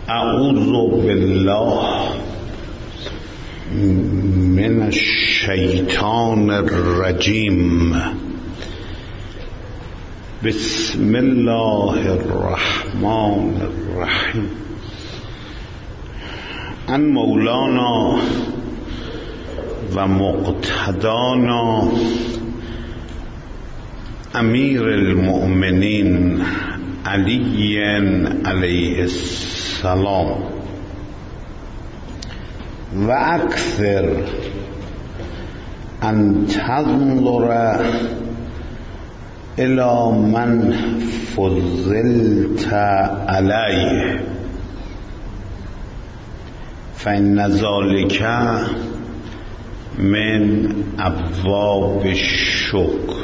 اعوذ بالله من الشیطان الرجیم. بسم الله الرحمن الرحیم. ان مولانا و مقتدانا امیر المؤمنین علی علیه السلام و اکثر ان تنظر الى من فضلت علیه فإن ذلك من ابواب الشکر.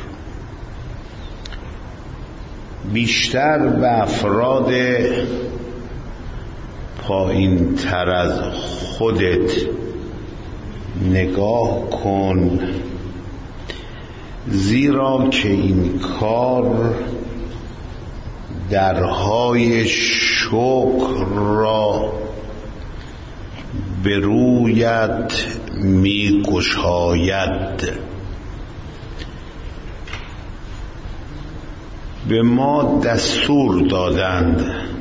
بیشتر به افراد پایین تر از خودت نگاه کن، زیرا که این کار درهای شکر را به رویت می گشاید. به ما دستور دادند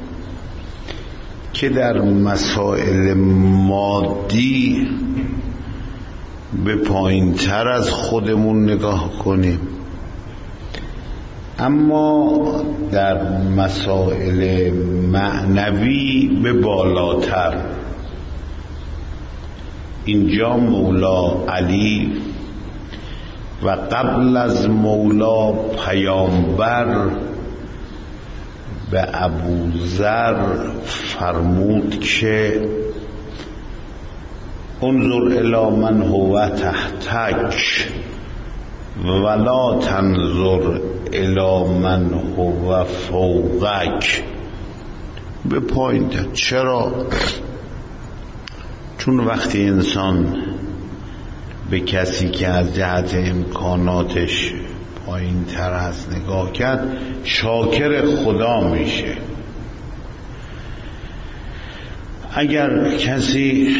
که در مسائل مادی به پایین تر از خودمون نگاه کنیم، اما در مسائل معنوی به بالاتر. اینجا مولا علی و قبل از مولا پیامبر به ابوذر فرمود که انظر الی من هو تحتک ولا تنظر الی من هو فوقک. به پایین. چرا؟ چون وقتی انسان به کسی که از جهت امکاناتش پایین تر از نگاه کرد، شاکر خدا میشه. اگر کسی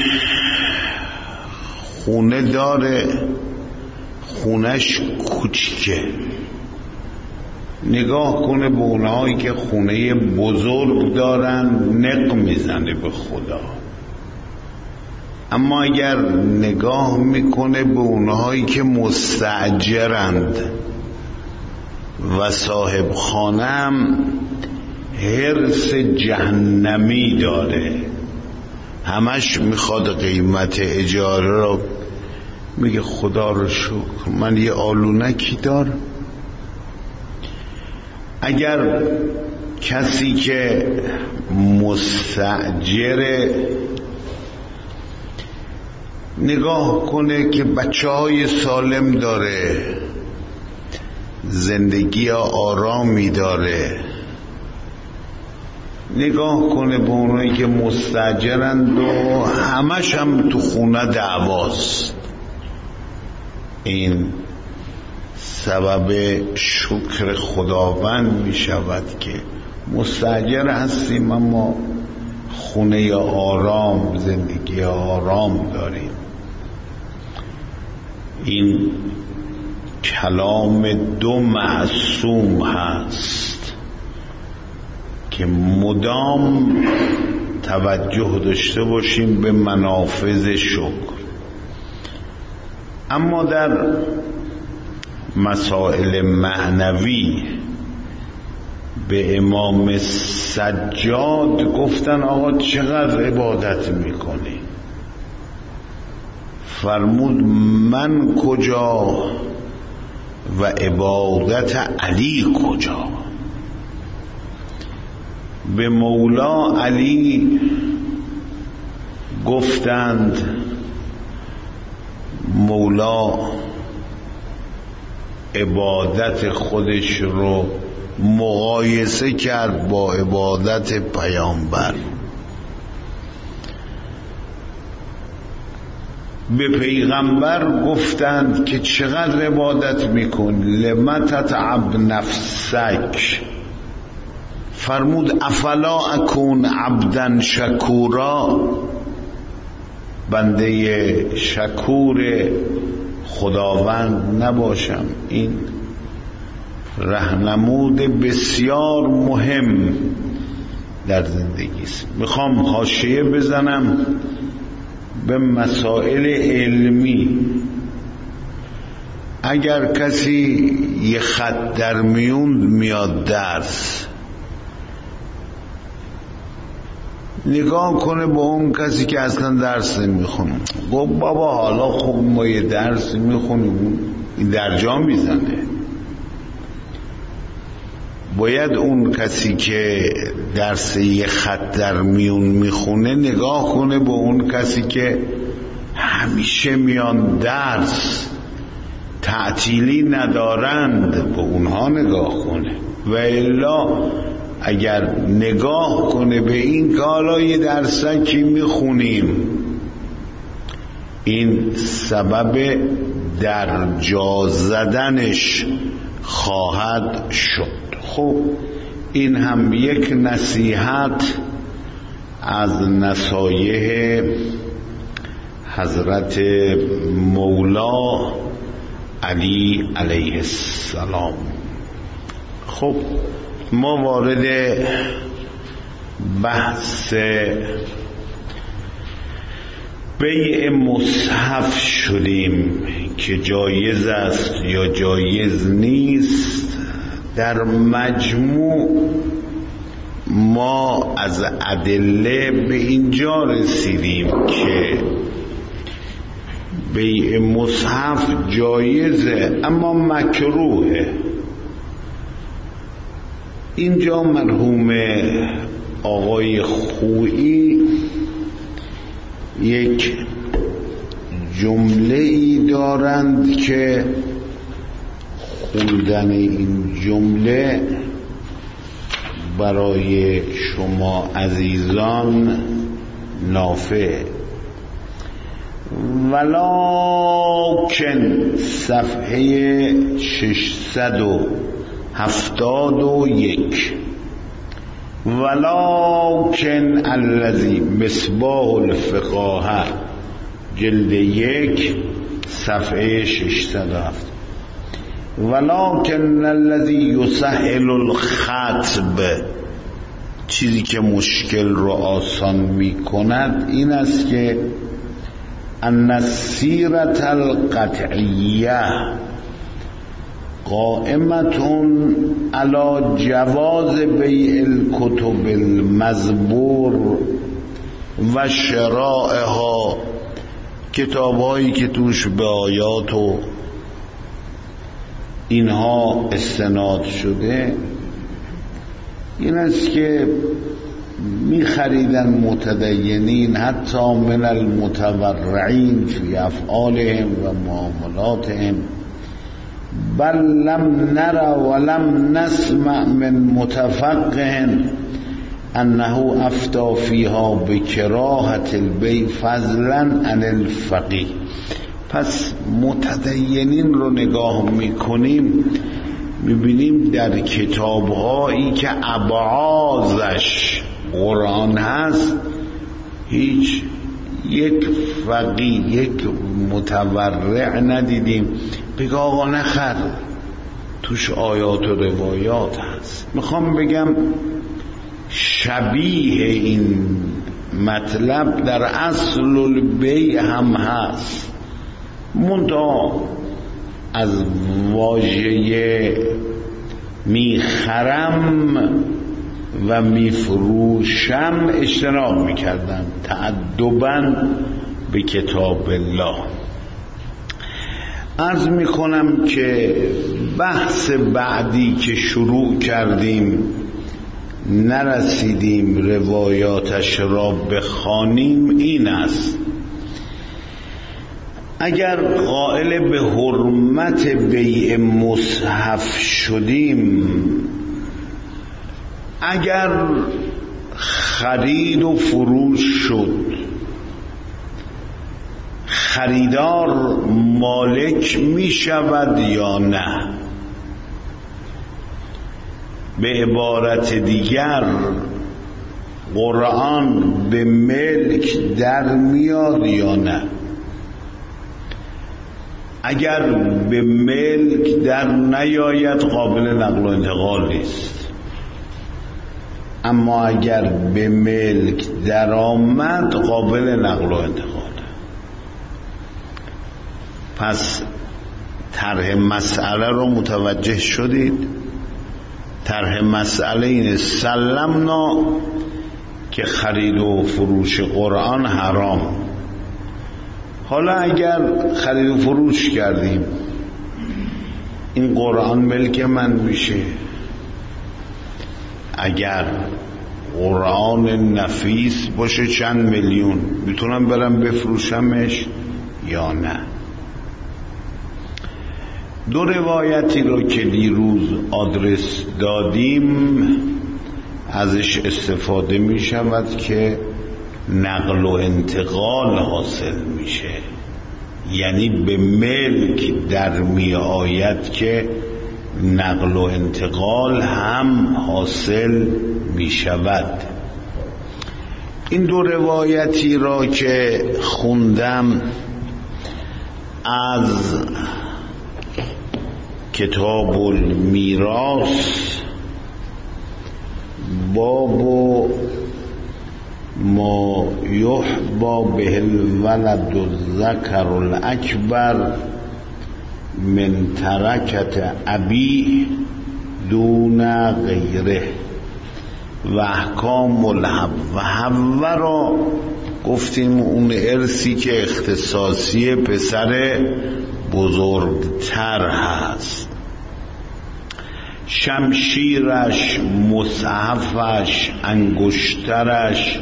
خونه داره، خونش کوچیکه، نگاه کنه به اونهایی که خونه بزرگ دارن، نق میزنه به خدا. اما اگر نگاه میکنه به اونهایی که مستأجرند و صاحب خانم حرص جهنمی داره، همش میخواد قیمت اجاره رو، میگه خدا رو شکر من یه آلونکی دارم. اگر کسی که مستأجره نگاه کنه که بچه‌های سالم داره، زندگی آرامی داره، نگاه کنه به اونایی که مستاجرند و همش هم تو خونه دعواست، این سبب شکر خداوند می شود که مستاجر هستیم اما خونه آرام، زندگی آرام داریم. این کلام دو معصوم هست که مدام توجه داشته باشیم به منافذ شکر. اما در مسائل معنوی به امام سجاد گفتن آقا چقدر عبادت میکنی؟ فرمود من کجا و عبادت علی کجا؟ به مولا علی گفتند مولا عبادت خودش رو مقایسه کرد با عبادت پیامبر. به پیغمبر گفتند که چقدر عبادت میکنی؟ لما تتعب نفسک فرمود افلا اکون عبدا شکورا، بنده شکور خداوند نباشم؟ این راهنمود بسیار مهم در زندگی است. میخوام حاشیه بزنم به مسائل علمی. اگر کسی یه خط در میون میاد درس، نگاه کنه با اون کسی که اصلا درس نمیخونه، گفت بابا حالا خب ما یه درس میخونیم، این درجا میزنه. باید اون کسی که درس یه خط در میون میخونه نگاه کنه با اون کسی که همیشه میان درس، تعطیلی ندارند، با اونها نگاه کنه. و الا اگر نگاه کنه به این که حالا یه درسکی میخونیم، این سبب درجا زدنش خواهد شد. خب این هم یک نصیحت از نصایح حضرت مولا علی علیه السلام. خب ما وارد بحث بیع مصحف شدیم که جایز است یا جایز نیست. در مجموع ما از ادله به اینجا رسیدیم که بیع مصحف جایزه اما مکروهه. اینجا مرحوم آقای خویی یک جمله ای دارند که خوندن این جمله برای شما عزیزان نافع. ولکن صفحه 671 ولکن الذی مصباح الفقاهه جلد 1 صفحه 607 ولکن الذی یسهل الخطب، چیزی که مشکل رو آسان می کند این است که ان السیرة القطعیه قائمتون علی جواز بیع الکتب المزبور و شرائها، کتابهایی که توش به آیات و اینها استناد شده، این است که می خریدن متدینین حتی من المتورعین فی افعالهم و معاملاتهم، بل لم نر ولم نسمع من متفقه انه افتى فیها بکراهة البیع فضلا عن الفقیه. پس متدینین رو نگاه میکنیم میبینیم در کتابهایی که ابعاضش قرآن هست هیچ یک فقیه یک متورع ندیدیم بگه آقا نخر، توش آیات و روایات هست. میخوام بگم شبیه این مطلب در اصل البیع هم هست، منتها از واژه میخرم و میفروشم اجتناب میکردم تأدباً به کتاب الله. عرض میکنم که بحث بعدی که شروع کردیم نرسیدیم روایاتش را بخوانیم این است: اگر قائل به حرمت بیع مصحف شدیم، اگر خرید و فروش شد، خریدار مالک می شود یا نه؟ به عبارت دیگر قرآن به ملک در میاد یا نه؟ اگر به ملک در نیاید قابل نقل و انتقال نیست، اما اگر به ملک در آمد قابل نقل و انتقال. پس طرح مسئله رو متوجه شدید؟ طرح مسئله اینه سلمنا که خرید و فروش قرآن حرام. حالا اگر خرید و فروش کردیم این قرآن ملک من میشه؟ اگر قرآن نفیس باشه چند میلیون، میتونم برم بفروشمش یا نه؟ دو روایتی رو که دیروز آدرس دادیم ازش استفاده می شود که نقل و انتقال حاصل میشه، یعنی به ملک در می آید که نقل و انتقال هم حاصل می شود. این دو روایتی را که خوندم از کتاب المیراث باب ما یحبا به الولد الذکر الاکبر من ترکت ابی دون غیره و احکام الحب. و حب را گفتیم اون ارثی که اختصاصی پسر بزرگتر هست، شمشیرش، مصحفش، انگشترش،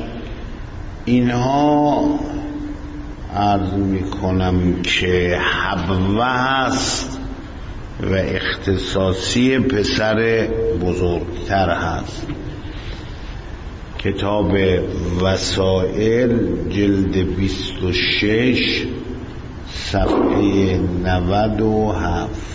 اینها عرض میکنم که حبوه هست و اختصاصی پسر بزرگتر هست. کتاب وسائل جلد 26 صفحه 97.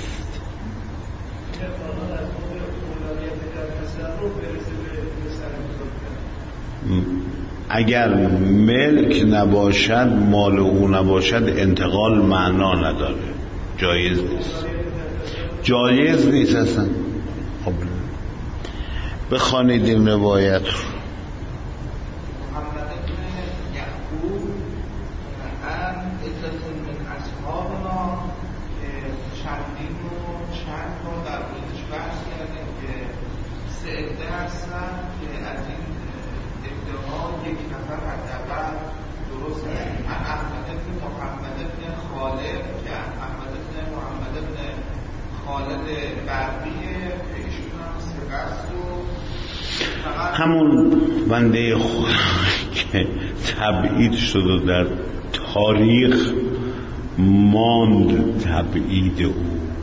اگر ملک نباشد، مال او نباشد، انتقال معنا نداره، جایز نیست، جایز نیست اصلا. خب بخوانید این روایت رو. همون بنده خدا که تبعید شد و در تاریخ ماند تبعید او،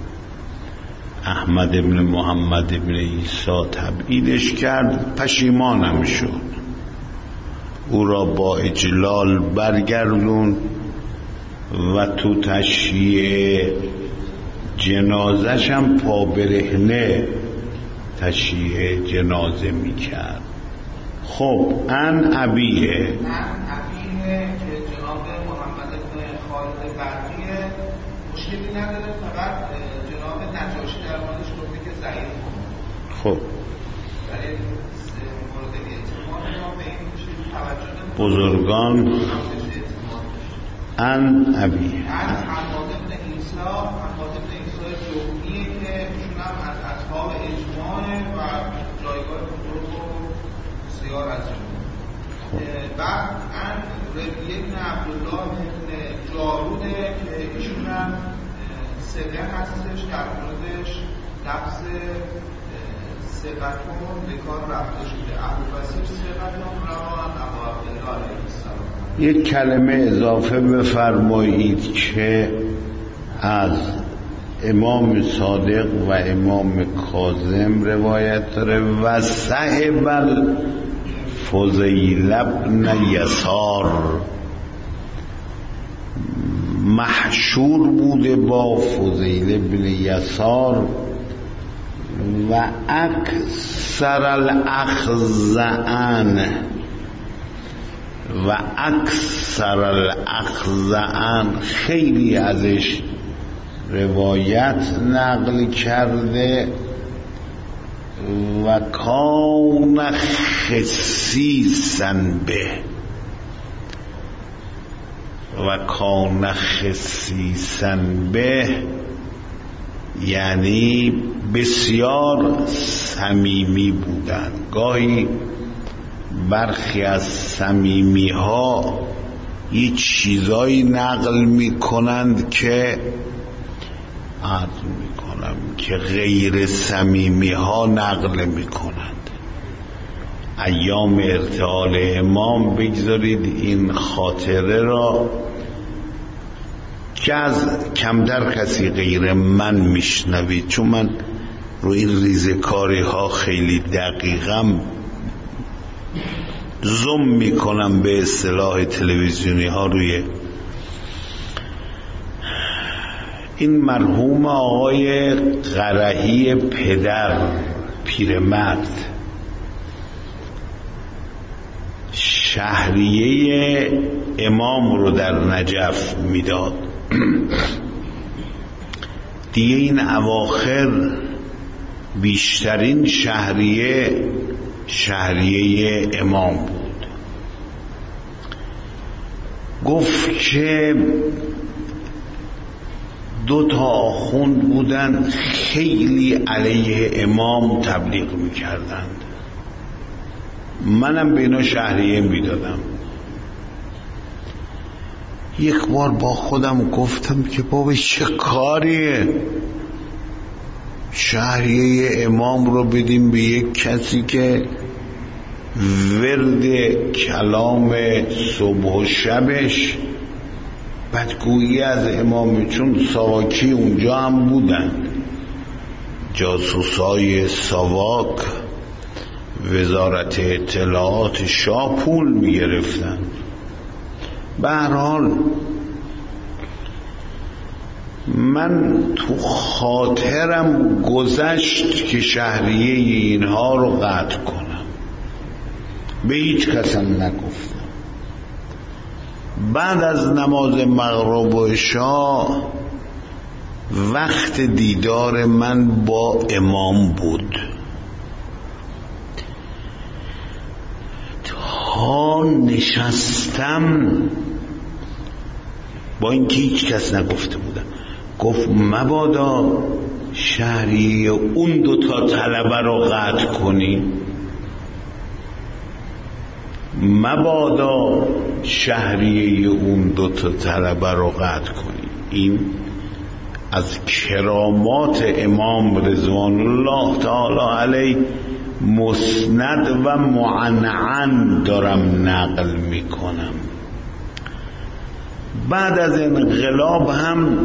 احمد ابن محمد ابن عیسی تبعیدش کرد، پشیمانم شد، او را با اجلال برگردون و تو تشییع جنازش هم پا برهنه تشییع جنازه میکرد. خب ان ابیه که جناب محمد ابن خالد برقیه مشکلی نداره، فقط جناب نجاشی در موردش گفته که ضعیف بود. خب برای مورد اعتماد ما به این توجه بزرگان ان ابیه از حماد ابن عیسی، حماد ابن عیسی جوهی که ایشون هم از اصحاب اجماع و جایگاه بزرگ و بسیار از بعد ان ربیه ابن عبدالله ابن جاروده که ایشون هم سقه هستش، در موردش لفظ سقتون به کار رفته شده. ابوبصیر سقتون روان ابو عبدالله علیه السلام. یک کلمه اضافه بفرمایید که از امام صادق و امام کاظم روایت داره و صحب الفضیل ابن یسار، محشور بوده با فضیل ابن یسار و اکثر الاخزعن و اکثر الاخزعن خیلی ازش روایت نقل کرده و کان خسیسا به و کان خسیسا به یعنی بسیار صمیمی بودن. گاهی برخی از صمیمی ها یه چیزایی نقل میکنند که عرض میکنم که غیر صمیمی ها نقل میکنند. ایام ارتحال امام بگذارید این خاطره را که از کمتر کسی غیر من میشنوید، چون من رو این ریزکاری ها خیلی دقیقم زوم میکنم به اصطلاح تلویزیونی ها روی این مرحوم آقای قرهی پدر پیرمرد شهریه امام رو در نجف میداد. دیگه این اواخر بیشترین شهریه امام بود. گفت که 2 آخوند بودن خیلی علیه امام تبلیغ میکردند، منم به اینا شهریه میدادم. یک بار با خودم گفتم که بابا چه کاریه شهریه امام رو بدیم به یک کسی که ورد کلام صبح و شبش بدگویی از امام، چون ساواکی اونجا هم بودن، جاسوسای ساواک وزارت اطلاعات شاه پول میگرفتن. به هر حال من تو خاطرم گذشت که شهریه اینها رو قطع کنم، به هیچ کسم نگفتم. بعد از نماز مغرب و عشا وقت دیدار من با امام بود، تا نشستم با اینکه هیچ کس نگفته بودم، گفت مبادا شهریه اون 2 طلبه رو قطع کنی، مبادا شهریه اون 2 طلبه رو قطع کنی. این از کرامات امام رضوان الله تعالی علیه مسند و معنعن دارم نقل میکنم. بعد از انقلاب هم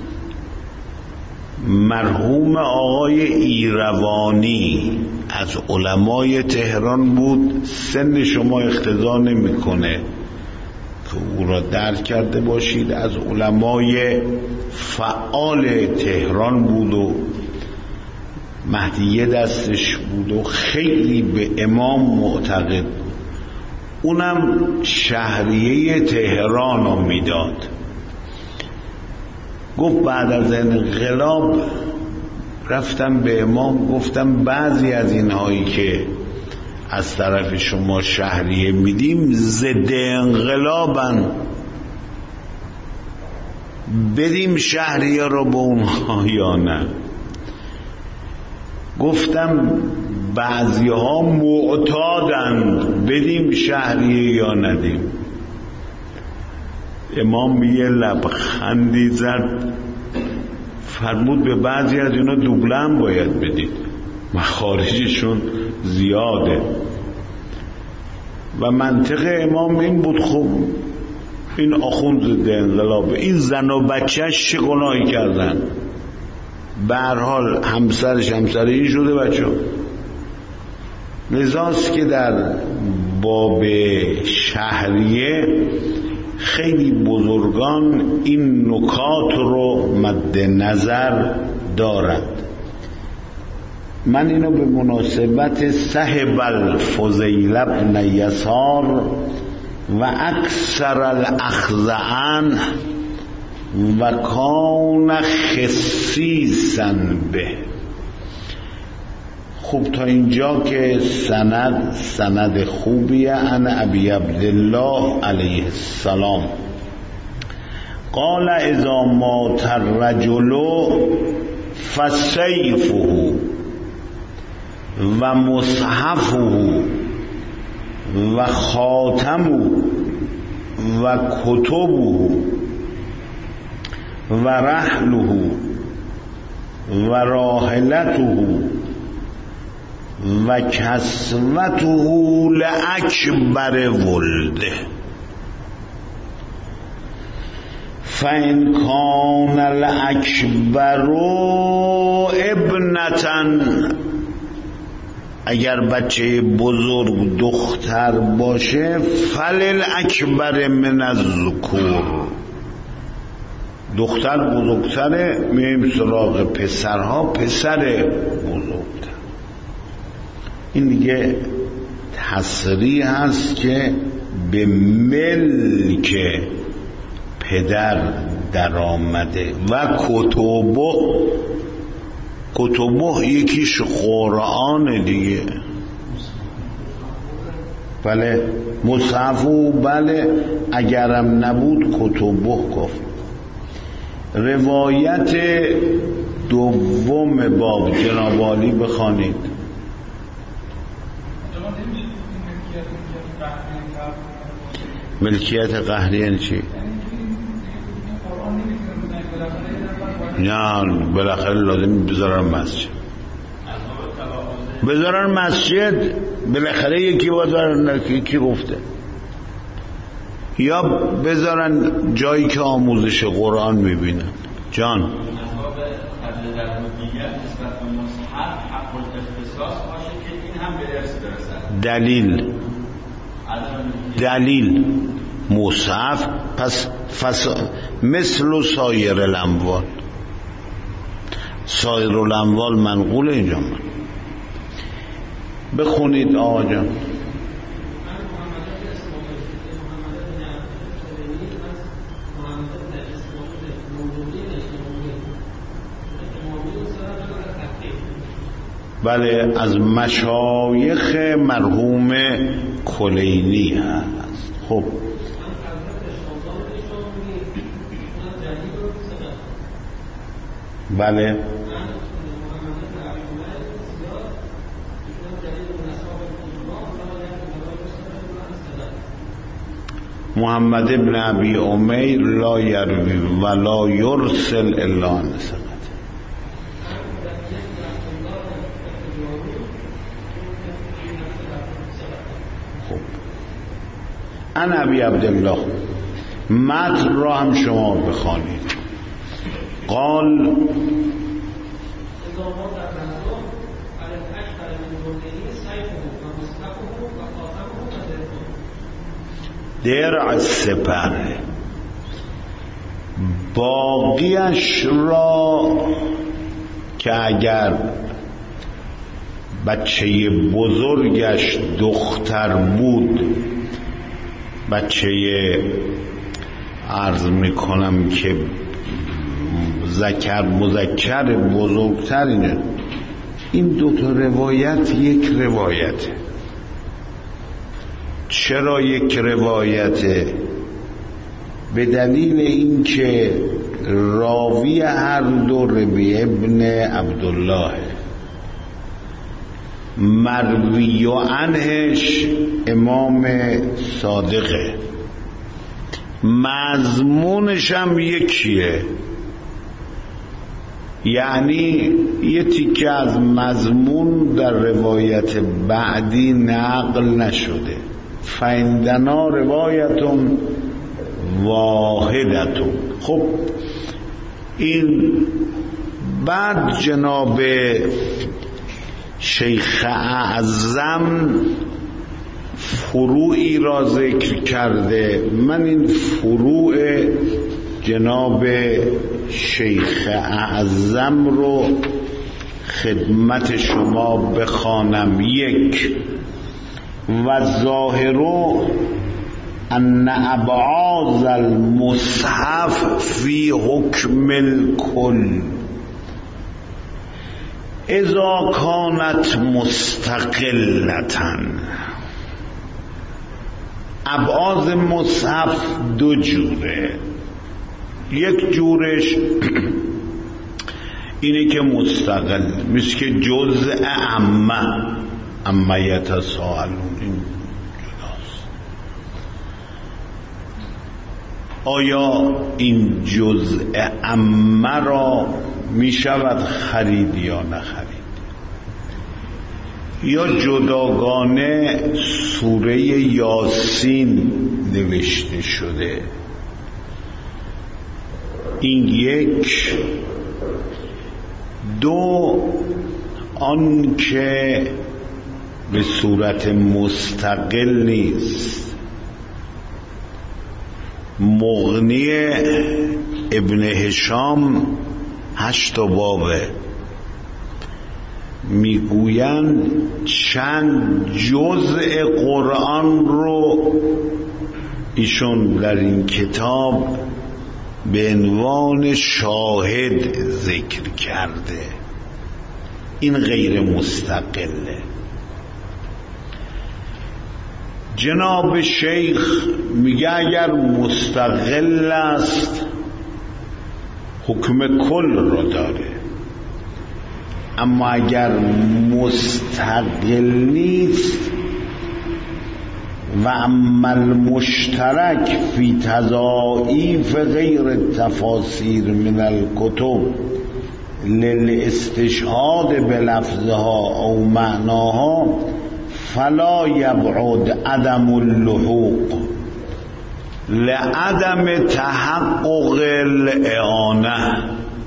مرحوم آقای ایروانی از علمای تهران بود، سن شما اقتضا نمیکنه که او را درک کرده باشید، از علمای فعال تهران بود و مهدیه دستش بود و خیلی به امام معتقد بود. اونم شهریه تهران رو میداد. گفت بعد از انقلاب رفتم به امام گفتم بعضی از اینهایی که از طرف شما شهریه میدیم ضد انقلابن، بدیم شهریه رو به اونها یا نه؟ گفتم بعضی ها معتادند، بدیم شهریه یا ندیم؟ امام یه لبخندی زد فرمود به بعضی از اینا دوبله هم باید بدید، مخارجشون زیاده. و منطق امام این بود خب این آخوند ضد انقلاب، این زن و بچهش چه گناهی کردن؟ به هر حال همسرش همسر این شده بچه. لذاست که در باب شهریه خیلی بزرگان این نکات رو مد نظر دارد. من اینو به مناسبت صحب الفضیل ابن یسار و اکثر الاخذ عنه و کان خصیصا به. خب تا اینجا که سند خوبیه. عن ابی عبدالله علیه السلام قال اذا مات الرجل فسیفه و مصحفه و خاتمه و کتبه و رحله و راحلته و کسوته لأکبر ولده فإن کان الأکبر ابنة، اگر بچه بزرگ دختر باشه فللأکبر من الذکور، دختر بزرگتره میایم سراغ پسرها، پسر بزرگتر. این دیگه تصریح هست که به ملک پدر در آمده. و کتبه یکیش قرآن دیگه، بله مصحفو، بله اگرم نبود کتبه گفت. روایت دوم باب جناب عالی بخوانید. ملکیت قهری یعنی چی؟ نه بالاخره لازم بذارن مسجد بالاخره یکی بذارن، یکی گفته، یا بذارن جایی که آموزش قرآن میبینن. جان دلیل مصحف پس مثل سایر الاموال، سایر الاموال منقول اینجا. من بخونید آقا جان. بله از مشایخ مرحوم کلینی هست. خب بله محمد ابن ابی امیر لا یروی ولا یرسل الا عن ثقة. خب عن ابی عبدالله، متن را هم شما بخوانید. قال درع سپر، باقیش را که اگر بچه بزرگش دختر بود، بچه عرض میکنم که مذکر بزرگتر اینه. این دوتا روایت یک روایته. چرا یک روایته؟ به دلیل اینکه راوی هر دو ربیعه ابن عبدالله، مروی و عنهش امام صادقه، مضمونش هم یکیه، یعنی یه تیکه از مضمون در روایت بعدی نقل نشده. فعندنا روایتون واحدتون. خب این بعد جناب شیخ اعظم فروعی را ذکر کرده. من این فروع جناب شیخ اعظم رو خدمت شما بخوانم. یک، و ظاهرو ان ابعاض المصحف فی حکم الکل اذا کانت مستقلتاً. ابعاض مصحف دو جوره. یک جورش اینه که مستقل، مثل که جزء عمه یتساءلون، این جداست. آیا این جزء عمه را می شود خرید یا نخرید؟ یا جداگانه سوره یاسین نوشته شده؟ این یک. دو، آن که به صورت مستقل نیست. مغنی ابن هشام 8 بابه، میگویند چند جزء قرآن رو ایشون در این کتاب به عنوان شاهد ذکر کرده. این غیر مستقله. جناب شیخ میگه اگر مستقل است حکم کل رو داره، اما اگر مستقل نیست و اما المشترک فی تضاعیف غیر تفاسیر من الکتب للاستشهاد بلفظها او معناها فلا یبعد عدم اللحوق لعدم تحقق الاعانه.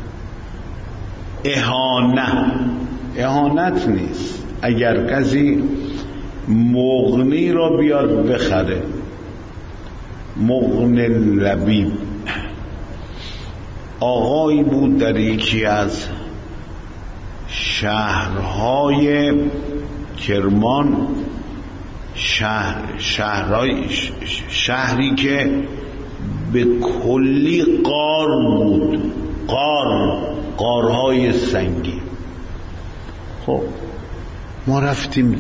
اهانت نیست اگر کسی مغنی را بیاد بخره. مغن لبیب آقایی بود در یکی از شهرهای کرمان، شهری که به کلی غار بود، غارهای سنگی. خب ما رفتیم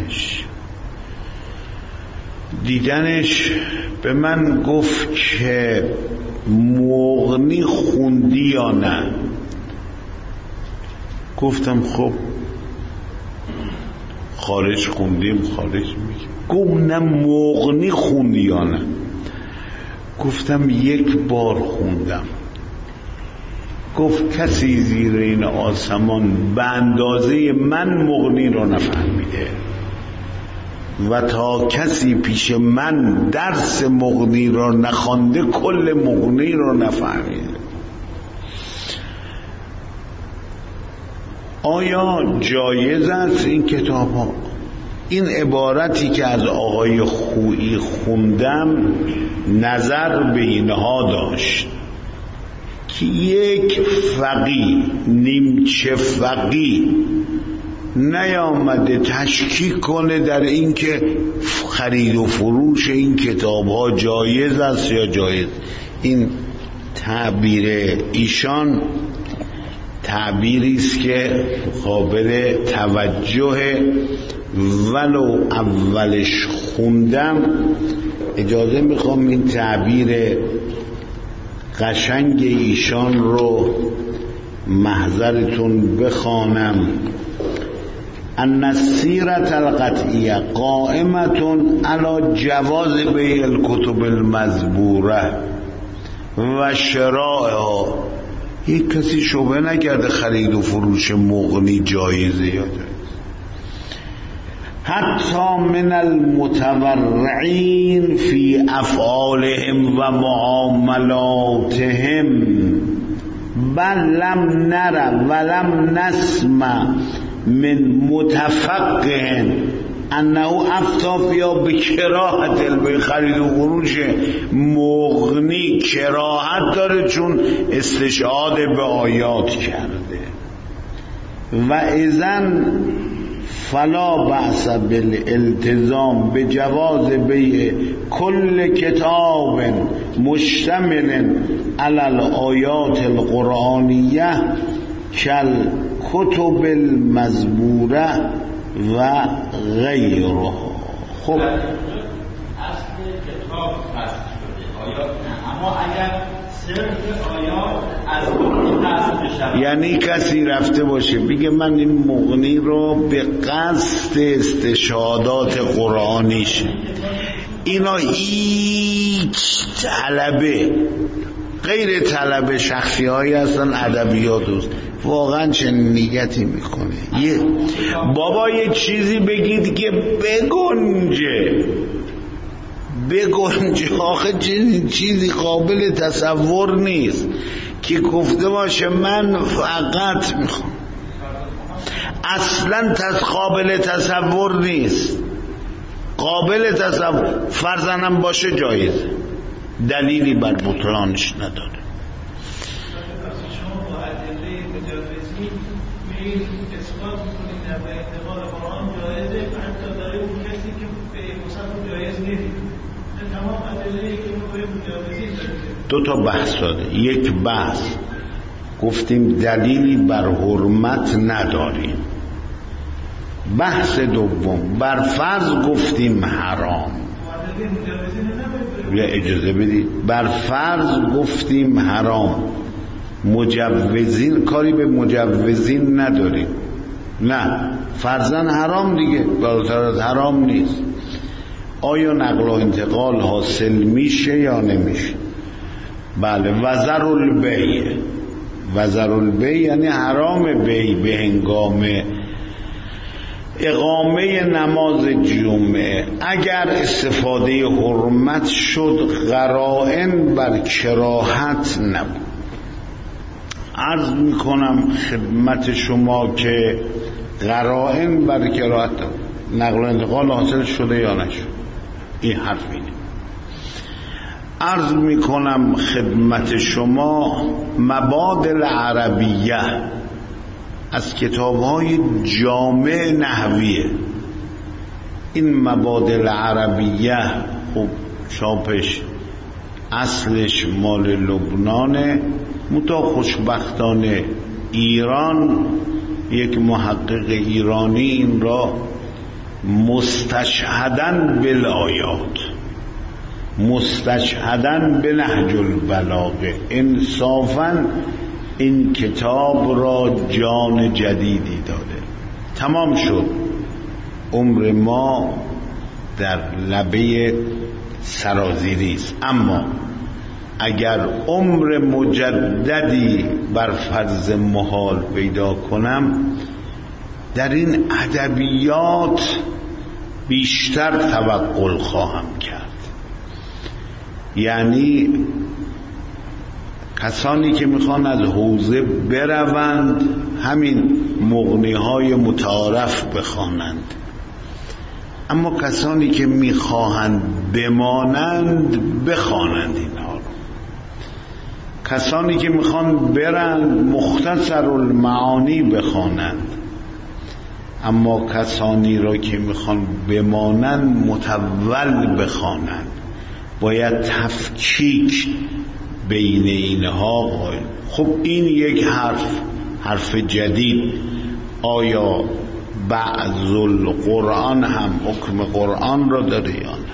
دیدنش به من گفت که مغنی خوندی یا نه؟ گفتم خب خارج خوندیم. خارج میگه گفت نه مغنی خوندی یا نه؟ گفتم 1 بار خوندم. گفت کسی زیر این آسمان به اندازه من مغنی رو نفهمیده و تا کسی پیش من درس مغنی رو نخوانده کل مغنی رو نفهمیده. آیا جایز است این کتاب ها؟ این عبارتی که از آقای خویی خوندم نظر به اینها داشت که یک فقیه نیمچه فقیه نیامده تشکیک کنه در این که خرید و فروش این کتاب ها جایز است یا جایز. این تعبیر ایشان تعبیری است که قابل توجه، ولو اولش خوندم اجازه میخوام این تعبیر قشنگ ایشان رو محضرتون بخوانم. ان السیرة القطعیه قائمة علی جواز بیع الکتب المزبوره و شرائها. یک کسی شبهه نکرده خرید و فروش مغنی جایزه یا جایز. حتی من المتورعین فی افعالهم و معاملاتهم بل لم نر ولم نسمع من متفقه انه افتى فيها بکراهت البیع. خرید و فروش مغنی کراهت داره چون استشهاد به آیات کرده. و اذن فلا بأس بالالتزام بجواز بیع کل کتاب مشتمل علی الآیات القرآنیه کالکتب المزبوره و غیرها. خب اصل کتاب فصل شده، آیات نه، اما اگر صرف آیات از اون فصل بشه، یعنی کسی رفته باشه بگه من این مغنی رو به قصد استشهادات قرآنیش، اینا هیچ طلبه غیر طلب شخصی هایی هستن ادبیات است، واقعا چه نیتی میکنه. بابا یه چیزی بگید که بگنجه آخه چیزی قابل تصور نیست که گفته باشه من فقط میخوام، اصلا قابل تصور نیست. قابل تصور فرزنم باشه جایزه، دلیلی بر بطلانش نداره. دو تا بحث داده. یک بحث گفتیم دلیلی بر حرمت نداریم. بحث دوم بر فرض گفتیم حرام. یا اجازه بدید، بر فرض گفتیم حرام، مجوزین کاری به مجوزین نداریم، نه فرضاً حرام دیگه، بالاتر از حرام نیست. آیا نقل و انتقال حاصل میشه یا نمیشه؟ بله. وزر البیع یعنی حرام بیع به هنگام اقامه نماز جمعه. اگر استفاده حرمت شد قرائن بر کراهت نبود. عرض میکنم خدمت شما که قرائن بر کراهت نقل و انتقال حاصل شده یا نشد، این حرف اینه. عرض میکنم خدمت شما مبادل عربیه از کتاب‌های جامع نحویه. این مبادل عربیه خب چاپش اصلش مال لبنانه، متا خوشبختانه ایران یک محقق ایرانی این را مستشهدن بالآیات، مستشهدن به نهج البلاغه، انصافاً این کتاب را جان جدیدی داده. تمام شد. عمر ما در لبه سرازیری است. اما اگر عمر مجددی بر فرض محال پیدا کنم، در این ادبیات بیشتر توقل خواهم کرد. یعنی کسانی که میخوان از حوزه بروند همین مغنی های متعارف بخوانند، اما کسانی که میخواهند بمانند بخوانند اینها رو. کسانی که میخوان برند مختصر المعانی بخوانند، اما کسانی را که میخوان بمانند مطول بخوانند. باید تفکیک بین اینها قائل. خب این یک حرف جدید. آیا بعض القرآن هم حکم قرآن را داره یا نه؟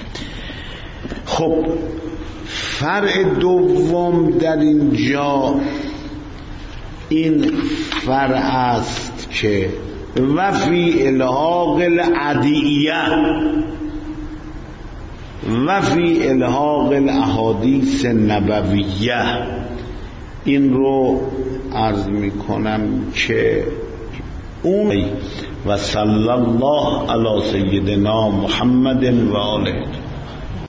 خب فرع دوم در اینجا این فرع است که وفی الحاق العدیه وفی الحاق الاحادیث نبویه. این رو عرض میکنم که اون و صلی الله علی سیدنا محمد و آله